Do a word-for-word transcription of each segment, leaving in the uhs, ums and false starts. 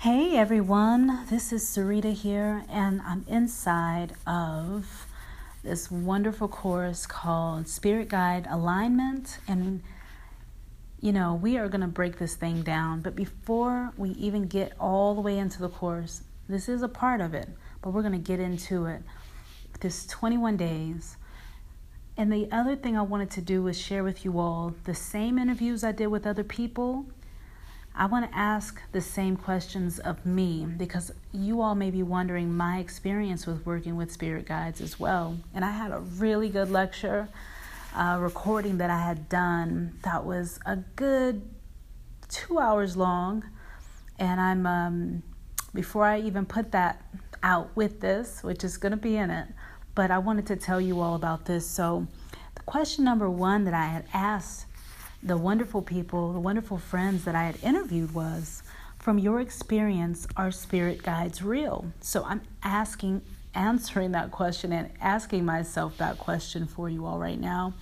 Hey everyone, this is Sarita here, and I'm inside of this wonderful course called Spirit Guide Alignment. And you know, we are going to break this thing down, but before we even get all the way into the course, this is a part of it, but we're going to get into it. This twenty-one days. And the other thing I wanted to do was share with you all the same interviews I did with other people. I want to ask the same questions of me because you all may be wondering my experience with working with spirit guides as well. And I had a really good lecture uh, recording that I had done that was a good two hours long. And I'm, um, before I even put that out with this, which is going to be in it, but I wanted to tell you all about this. So the question number one that I had asked the wonderful people, the wonderful friends that I had interviewed was, from your experience, are spirit guides real? So I'm asking, answering that question and asking myself that question for you all right now.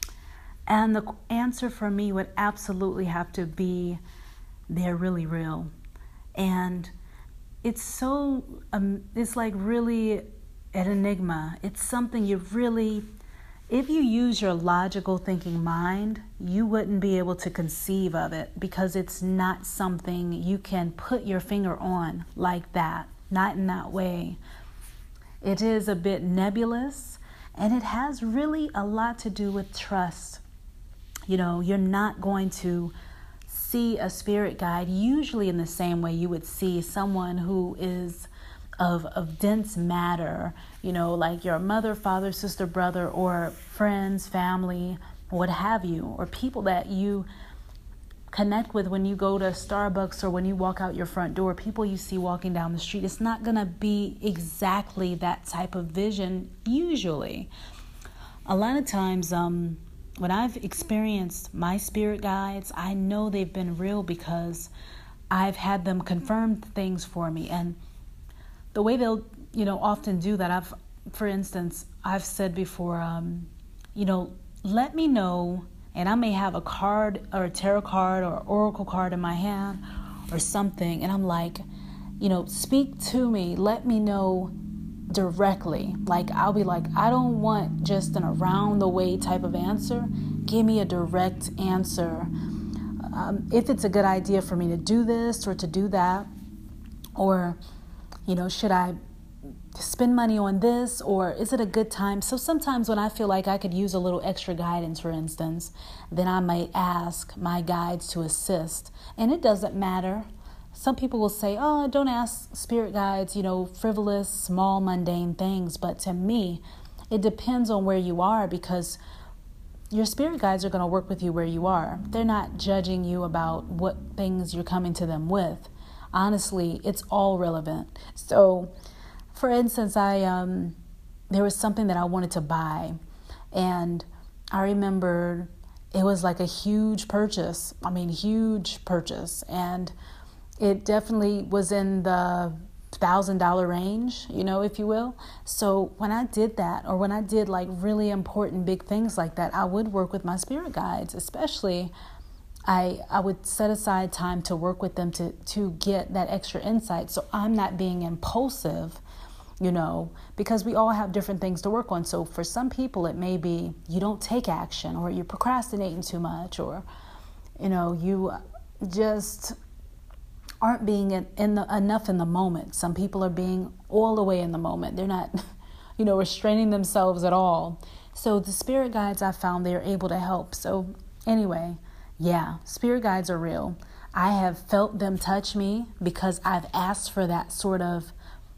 And the answer for me would absolutely have to be, they're really real. And it's so, um, it's like really an enigma. It's something you really, if you use your logical thinking mind, you wouldn't be able to conceive of it because it's not something you can put your finger on like that, not in that way. It is a bit nebulous, and it has really a lot to do with trust. You know, you're not going to see a spirit guide usually in the same way you would see someone who is Of, of dense matter, you know, like your mother, father, sister, brother, or friends, family, what have you, or people that you connect with when you go to Starbucks or when you walk out your front door, people you see walking down the street. It's not going to be exactly that type of vision usually. A lot of times um, when I've experienced my spirit guides, I know they've been real because I've had them confirm things for me. And the way they'll, you know, often do that, I've, for instance, I've said before, um, you know, let me know, and I may have a card or a tarot card or oracle card in my hand or something, and I'm like, you know, speak to me, let me know directly. Like, I'll be like, I don't want just an around the way type of answer. Give me a direct answer. Um, if it's a good idea for me to do this or to do that, or you know, should I spend money on this, or is it a good time? So sometimes when I feel like I could use a little extra guidance, for instance, then I might ask my guides to assist. And it doesn't matter. Some people will say, oh, don't ask spirit guides, you know, frivolous, small, mundane things. But to me, it depends on where you are, because your spirit guides are going to work with you where you are. They're not judging you about what things you're coming to them with. Honestly, it's all relevant. So, for instance, I um, there was something that I wanted to buy, and I remember it was like a huge purchase. I mean, huge purchase, and it definitely was in the thousand dollar range, you know, if you will. So when I did that, or when I did like really important big things like that, I would work with my spirit guides, especially. I, I would set aside time to work with them to, to get that extra insight. So I'm not being impulsive, you know, because we all have different things to work on. So for some people, it may be you don't take action, or you're procrastinating too much, or, you know, you just aren't being in, in the, enough in the moment. Some people are being all the way in the moment. They're not, you know, restraining themselves at all. So the spirit guides, I found they're able to help. So anyway, yeah, spirit guides are real. I have felt them touch me because I've asked for that sort of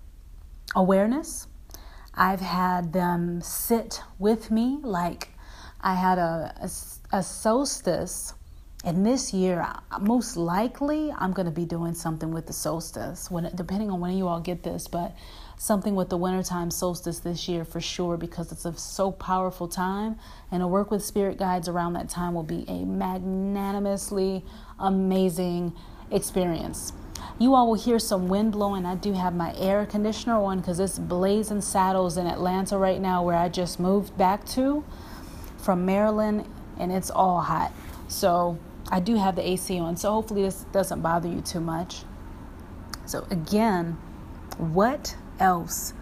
awareness. I've had them sit with me. Like I had a, a, a solstice, and this year, most likely, I'm going to be doing something with the solstice, when depending on when you all get this, but something with the wintertime solstice this year for sure, because it's a so powerful time, and to work with spirit guides around that time will be a magnanimously amazing experience. You all will hear some wind blowing. I do have my air conditioner on because it's blazing saddles in Atlanta right now, where I just moved back to from Maryland, and it's all hot. So I do have the A C on, so hopefully this doesn't bother you too much. So again, what else?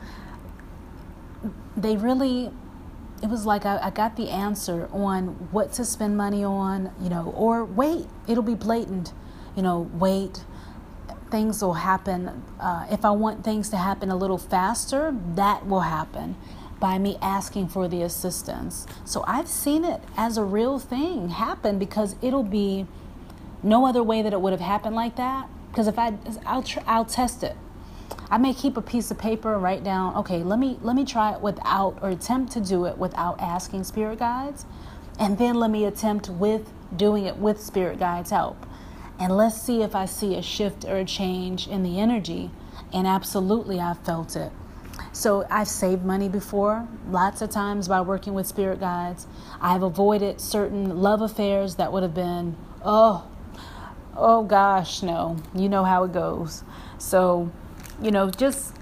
They really, it was like I, I got the answer on what to spend money on, you know, or wait, it'll be blatant, you know, wait, things will happen. Uh, if I want things to happen a little faster, that will happen by me asking for the assistance. So I've seen it as a real thing happen, because it'll be no other way that it would have happened like that. Because if I, I'll, tr- I'll test it. I may keep a piece of paper and write down, okay, let me let me try it without, or attempt to do it without asking spirit guides. And then let me attempt with doing it with spirit guides' help. And let's see if I see a shift or a change in the energy. And absolutely, I've felt it. So I've saved money before, lots of times, by working with spirit guides. I've avoided certain love affairs that would have been, oh, oh gosh, no, you know how it goes. So, you know, just,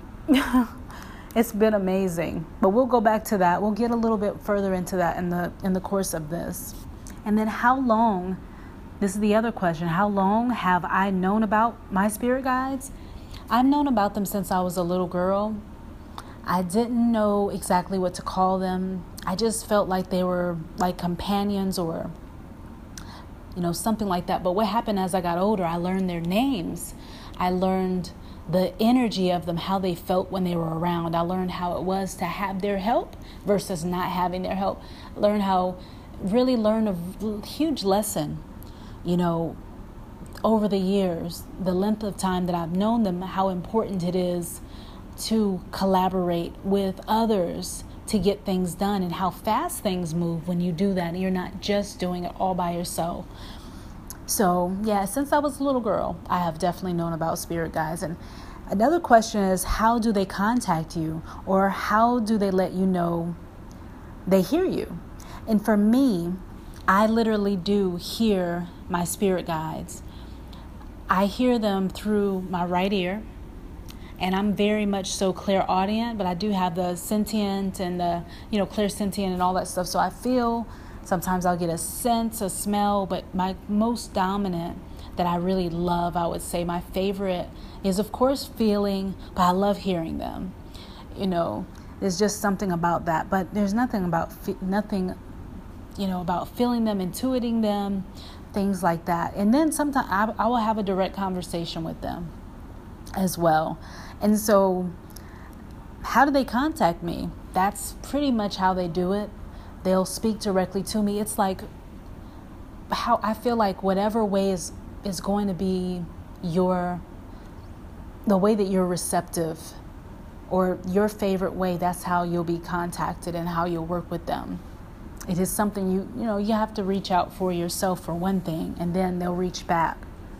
it's been amazing. But we'll go back to that. We'll get a little bit further into that in the in the course of this. And then how long, this is the other question, how long have I known about my spirit guides? I've known about them since I was a little girl. I didn't know exactly what to call them. I just felt like they were like companions, or, you know, something like that. But what happened as I got older, I learned their names. I learned the energy of them, how they felt when they were around. I learned how it was to have their help versus not having their help. Learn how, really learn a huge lesson, you know, over the years, the length of time that I've known them, how important it is to collaborate with others to get things done, and how fast things move when you do that and you're not just doing it all by yourself. So yeah, since I was a little girl, I have definitely known about spirit guides. And another question is, how do they contact you, or how do they let you know they hear you? And for me, I literally do hear my spirit guides. I hear them through my right ear. And I'm very much so clairaudient, but I do have the sentient and the, you know, clairsentient and all that stuff. So I feel, sometimes I'll get a sense, a smell, but my most dominant that I really love, I would say my favorite, is of course feeling, but I love hearing them. You know, there's just something about that, but there's nothing about, fe- nothing, you know, about feeling them, intuiting them, things like that. And then sometimes I, I will have a direct conversation with them as well. And so how do they contact me? That's pretty much how they do it. They'll speak directly to me. It's like how I feel like whatever way is, is going to be your, the way that you're receptive, or your favorite way, that's how you'll be contacted and how you'll work with them. It is something you, you know, you have to reach out for yourself for one thing, and then they'll reach back.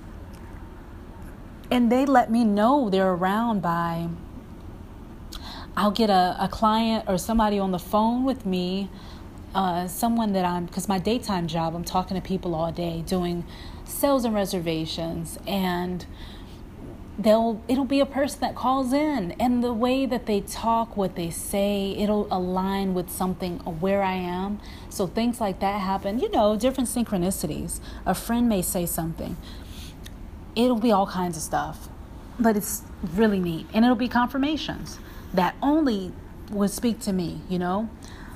And they let me know they're around by, I'll get a, a client or somebody on the phone with me, uh, someone that I'm, because my daytime job, I'm talking to people all day, doing sales and reservations, and they'll, it'll be a person that calls in, and the way that they talk, what they say, it'll align with something where I am. So things like that happen, you know, different synchronicities. A friend may say something. It'll be all kinds of stuff, but it's really neat. And it'll be confirmations that only would speak to me, you know.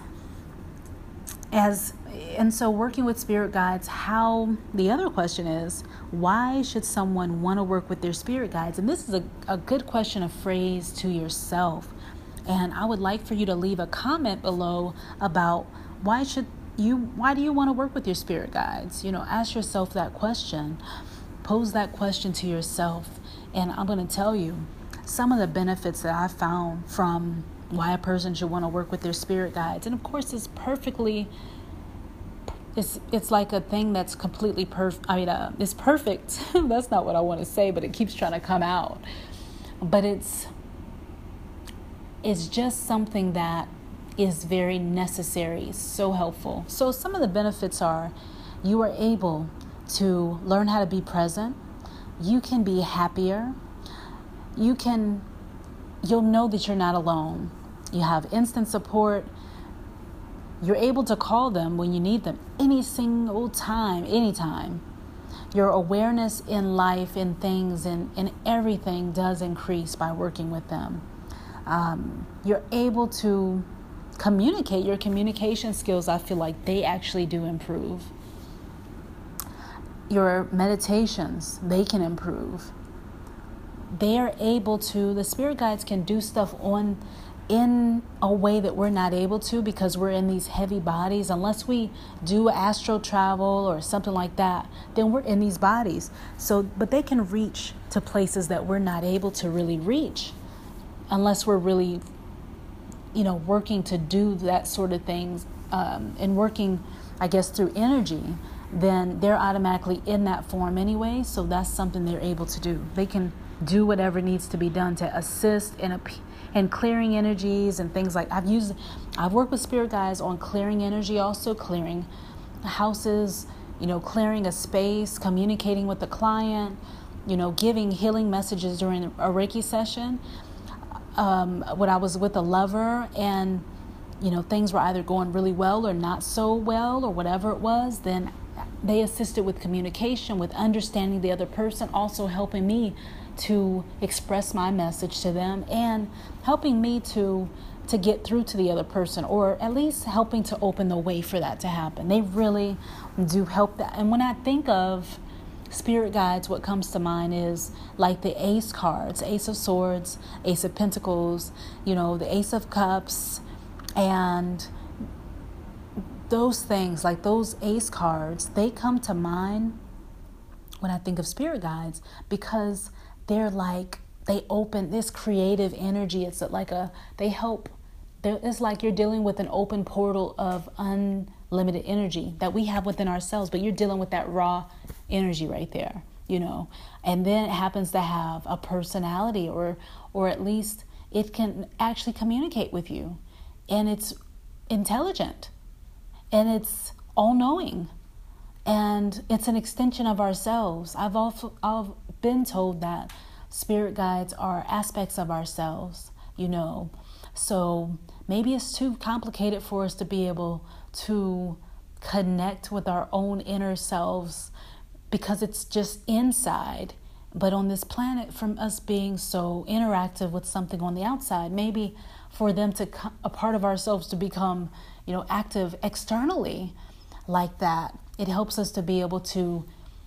As and so working with spirit guides, how, the other question is, why should someone want to work with their spirit guides? And this is a, a good question, a phrase to yourself. And I would like for you to leave a comment below about why should you, why do you want to work with your spirit guides? You know, ask yourself that question. Pose that question to yourself, and I'm going to tell you some of the benefits that I found from why a person should want to work with their spirit guides. And of course, it's perfectly, it's it's like a thing that's completely perfect. I mean, uh, it's perfect. That's not what I want to say, but it keeps trying to come out. But it's it's just something that is very necessary, so helpful. So some of the benefits are, you are able to learn how to be present. You can be happier. You can, you'll know that you're not alone. You have instant support. You're able to call them when you need them any single time, anytime. your awareness in life, in things, and in everything does increase by working with them. Um, you're able to communicate. Your communication skills, I feel like they actually do improve. Your meditations, they can improve. They are able to, the spirit guides can do stuff on in a way that we're not able to because we're in these heavy bodies. Unless we do astral travel or something like that, then we're in these bodies. So, but they can reach to places that we're not able to really reach unless we're really, you know, working to do that sort of things um, and working, I guess, through energy. Then they're automatically in that form anyway. So that's something they're able to do. They can do whatever needs to be done to assist in a and clearing energies and things like I've used. I've worked with spirit guides on clearing energy, also clearing houses, you know, clearing a space, communicating with the client, you know, giving healing messages during a Reiki session. Um, when I was with a lover and, you know, things were either going really well or not so well or whatever it was, then they assisted with communication, with understanding the other person, also helping me to express my message to them and helping me to to get through to the other person, or at least helping to open the way for that to happen. They really do help that. And when I think of spirit guides, what comes to mind is like the ace cards, ace of swords, ace of pentacles, you know, the ace of cups, and those things, like those ace cards, they come to mind when I think of spirit guides because they're like, they open this creative energy. It's like a, they help, it's like you're dealing with an open portal of unlimited energy that we have within ourselves, but you're dealing with that raw energy right there, you know, and then it happens to have a personality, or, or at least it can actually communicate with you, and it's intelligent. And it's all-knowing, and it's an extension of ourselves. I've also I've been told that spirit guides are aspects of ourselves, you know. So maybe it's too complicated for us to be able to connect with our own inner selves because it's just inside. But on this planet, from us being so interactive with something on the outside, maybe for them to, a part of ourselves to become, you know, active externally like that, it helps us to be able to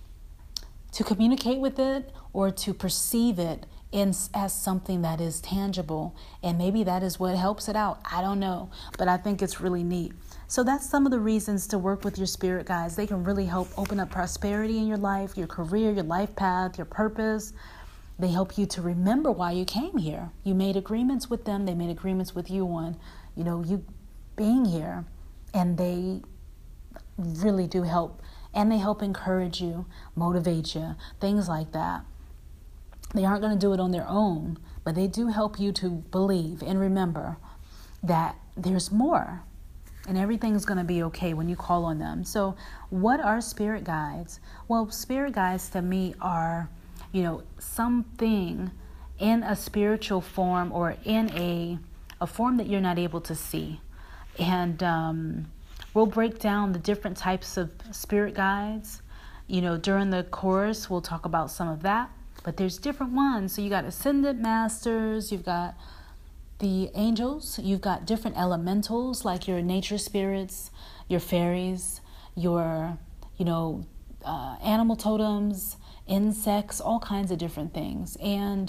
to communicate with it or to perceive it in as something that is tangible. And maybe that is what helps it out. I don't know, but I think it's really neat. So that's some of the reasons to work with your spirit guides. They can really help open up prosperity in your life, your career, your life path, your purpose. They help you to remember why you came here. You made agreements with them. They made agreements with you on, you know, you being here. And they really do help. And they help encourage you, motivate you, things like that. They aren't going to do it on their own, but they do help you to believe and remember that there's more. And everything's going to be okay when you call on them. So what are spirit guides? Well, spirit guides to me are, you know, something in a spiritual form or in a a form that you're not able to see. And um, we'll break down the different types of spirit guides. You know, during the course, we'll talk about some of that. But there's different ones. So you got ascended masters, you've got the angels, you've got different elementals like your nature spirits, your fairies, your, you know, uh, animal totems, insects, all kinds of different things. And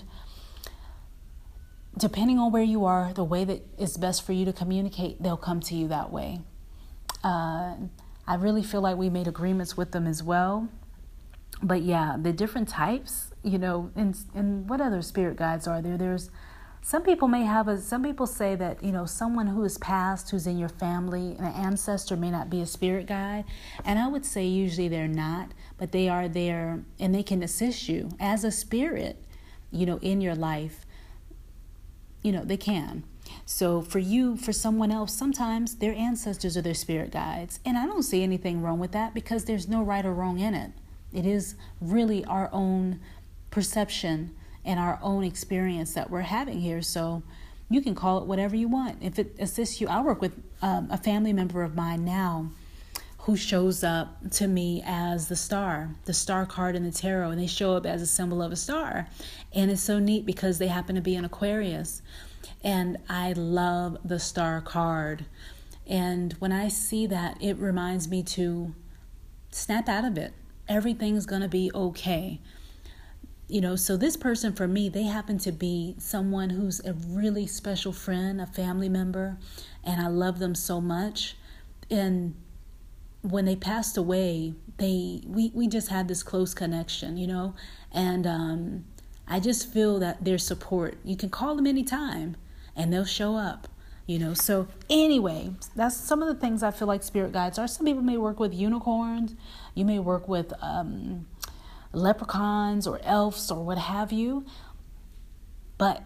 depending on where you are, the way that is best for you to communicate, they'll come to you that way. Uh, I really feel like we made agreements with them as well. But yeah, the different types, you know, and, and what other spirit guides are there? There's Some people may have a, some people say that, you know, someone who is passed, who's in your family, an ancestor may not be a spirit guide. And I would say usually they're not, but they are there and they can assist you as a spirit, you know, in your life. You know, they can. So for you, for someone else, sometimes their ancestors are their spirit guides. And I don't see anything wrong with that because there's no right or wrong in it. It is really our own perception and our own experience that we're having here. So you can call it whatever you want. If it assists you, I work with um, a family member of mine now who shows up to me as the star, the star card in the tarot, and they show up as a symbol of a star. And it's so neat because they happen to be in Aquarius. And I love the star card. And when I see that, it reminds me to snap out of it. Everything's going to be okay. You know, so this person for me, they happen to be someone who's a really special friend, a family member, and I love them so much. And when they passed away, they we, we just had this close connection, you know, and um, I just feel that their support, you can call them anytime and they'll show up, you know. So anyway, that's some of the things I feel like spirit guides are. Some people may work with unicorns, you may work with um, leprechauns or elves or what have you, but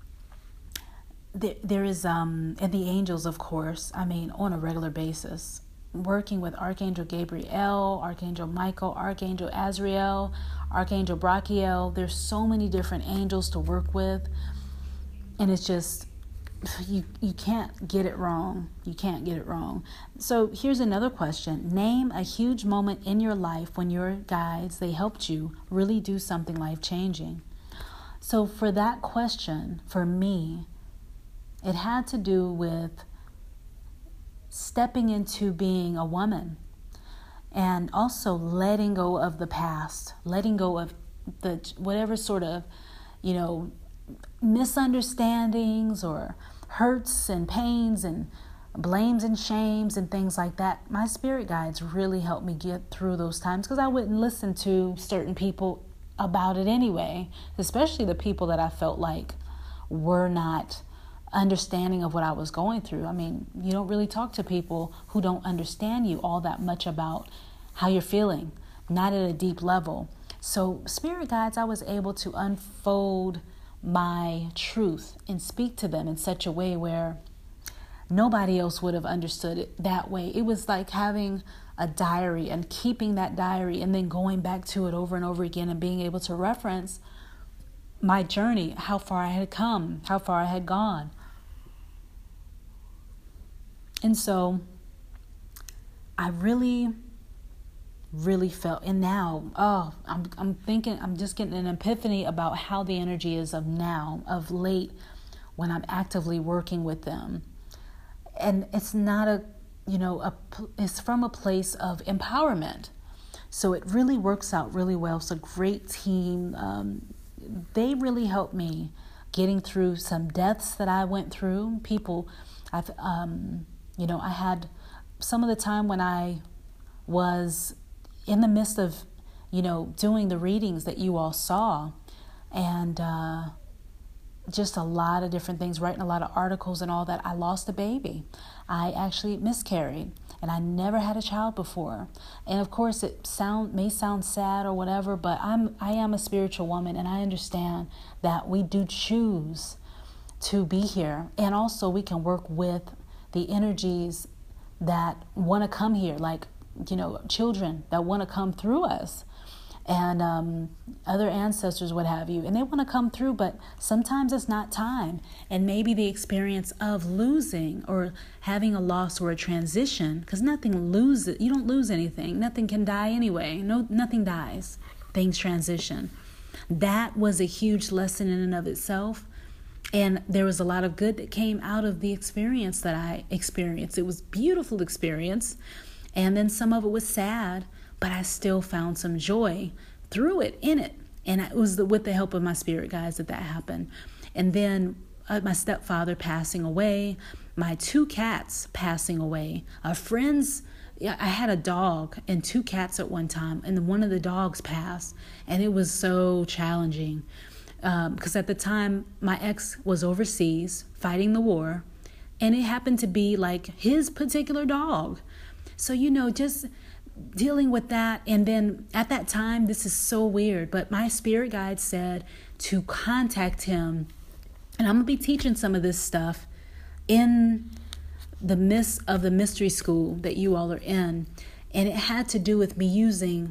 there, there is, um, and the angels, of course, I mean, on a regular basis. Working with Archangel Gabriel, Archangel Michael, Archangel Azrael, Archangel Brachiel. There's so many different angels to work with. And it's just, you, you can't get it wrong. You can't get it wrong. So here's another question. Name a huge moment in your life when your guides, they helped you really do something life-changing. So for that question, for me, it had to do with stepping into being a woman and also letting go of the past, letting go of the whatever sort of, you know, misunderstandings or hurts and pains and blames and shames and things like that. My spirit guides really helped me get through those times because I wouldn't listen to certain people about it anyway, especially the people that I felt like were not understanding of what I was going through. I mean, you don't really talk to people who don't understand you all that much about how you're feeling, not at a deep level. So spirit guides, I was able to unfold my truth and speak to them in such a way where nobody else would have understood it that way. It was like having a diary and keeping that diary and then going back to it over and over again and being able to reference my journey, how far I had come, how far I had gone. And so I really, really felt, and now, oh, I'm I'm thinking, I'm just getting an epiphany about how the energy is of now, of late, when I'm actively working with them. And it's not a, you know, a, it's from a place of empowerment. So it really works out really well. It's a great team. Um, they really helped me getting through some deaths that I went through. People, I've, um, you know, I had some of the time when I was in the midst of, you know, doing the readings that you all saw, and uh, just a lot of different things, writing a lot of articles and all that. I lost a baby. I actually miscarried, and I never had a child before. And of course, it sound may sound sad or whatever, but I'm I am a spiritual woman, and I understand that we do choose to be here, and also we can work with the energies that want to come here, like, you know, children that want to come through us, and um, other ancestors, what have you, and they want to come through, but sometimes it's not time. And maybe the experience of losing or having a loss or a transition, because nothing loses, you don't lose anything. Nothing can die anyway. No, nothing dies. Things transition. That was a huge lesson in and of itself. And there was a lot of good that came out of the experience that I experienced. It was a beautiful experience. And then some of it was sad, but I still found some joy through it, in it. And it was the, with the help of my spirit guides that that happened. And then uh, my stepfather passing away, my two cats passing away, a friend's, I had a dog and two cats at one time, and one of the dogs passed. And it was so challenging. Because um, at the time, my ex was overseas fighting the war, and it happened to be like his particular dog. So, you know, just dealing with that. And then at that time, this is so weird, but my spirit guide said to contact him. And I'm going to be teaching some of this stuff in the midst of the mystery school that you all are in. And it had to do with me using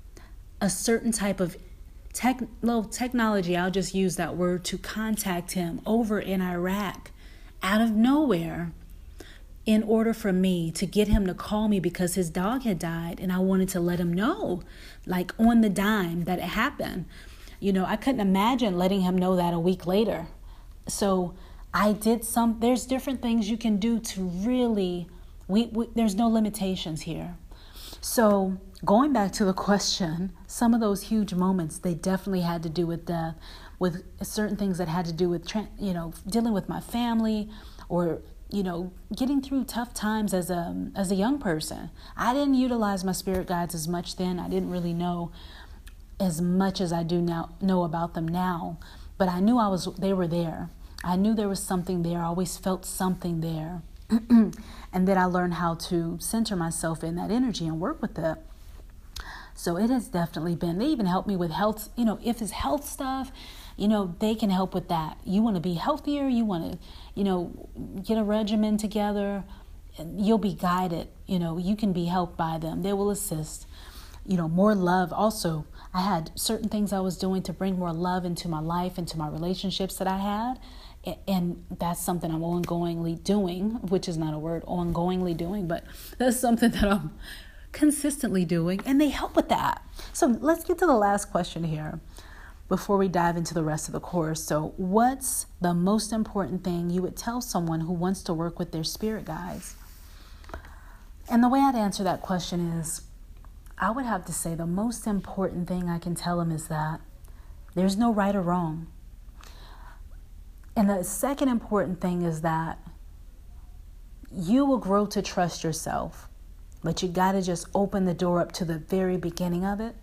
a certain type of Tech, well, technology, I'll just use that word, to contact him over in Iraq out of nowhere. in order for me to get him to call me because his dog had died, and I wanted to let him know, like on the dime, that it happened. You know, I couldn't imagine letting him know that a week later. So I did some, there's different things you can do to really, we, we there's no limitations here. So going back to the question, some of those huge moments, they definitely had to do with death, with certain things that had to do with, you know, dealing with my family, or, you know, getting through tough times as a, as a young person. I didn't utilize my spirit guides as much then. I didn't really know as much as I do now, know about them now, but I knew I was, they were there. I knew there was something there. I always felt something there. And then I learned how to center myself in that energy and work with it. So it has definitely been, they even help me with health, you know, if it's health stuff, you know, they can help with that. You want to be healthier, you want to, you know, get a regimen together, you'll be guided, you know, you can be helped by them. They will assist. You know, more love. Also, I had certain things I was doing to bring more love into my life, into my relationships that I had. And that's something I'm ongoingly doing, which is not a word, ongoingly doing, but that's something that I'm consistently doing, and they help with that. So let's get to the last question here before we dive into the rest of the course. So what's the most important thing you would tell someone who wants to work with their spirit guides? And the way I'd answer that question is, I would have to say the most important thing I can tell them is that there's no right or wrong. And the second important thing is that you will grow to trust yourself, but you got to just open the door up to the very beginning of it.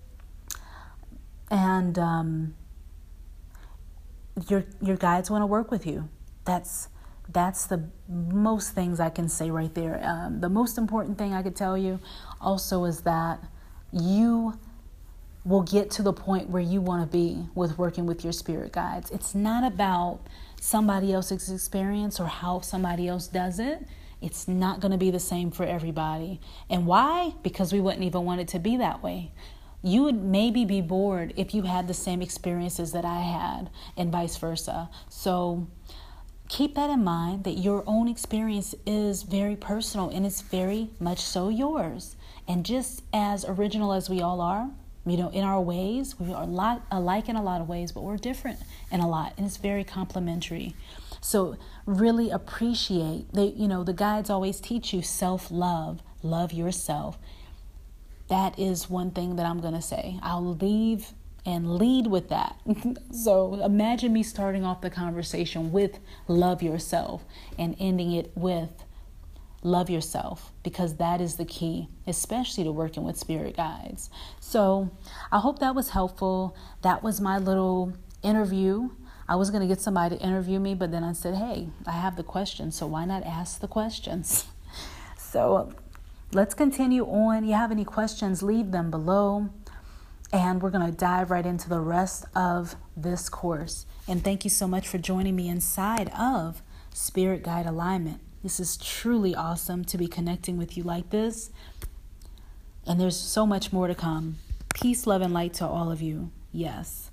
And um, your your guides want to work with you. That's that's the most things I can say right there. Um, the most important thing I could tell you also is that you will get to the point where you want to be with working with your spirit guides. It's not about somebody else's experience or how somebody else does it. It's not going to be the same for everybody. And why? Because we wouldn't even want it to be that way. You would maybe be bored if you had the same experiences that I had, and vice versa. So keep that in mind, that your own experience is very personal, and it's very much so yours. And just as original as we all are, you know, in our ways, we are a lot alike in a lot of ways, but we're different in a lot, and it's very complementary. So really appreciate, they, you know, the guides always teach you self-love, love yourself. That is one thing that I'm going to say. I'll leave and lead with that. So imagine me starting off the conversation with love yourself and ending it with love yourself, because that is the key, especially to working with spirit guides. So I hope that was helpful. That was my little interview. I was going to get somebody to interview me, but then I said, hey, I have the questions, so why not ask the questions? So let's continue on. You have any questions, leave them below. And we're going to dive right into the rest of this course. And thank you so much for joining me inside of Spirit Guide Alignment. This is truly awesome to be connecting with you like this. And there's so much more to come. Peace, love, and light to all of you. Yes.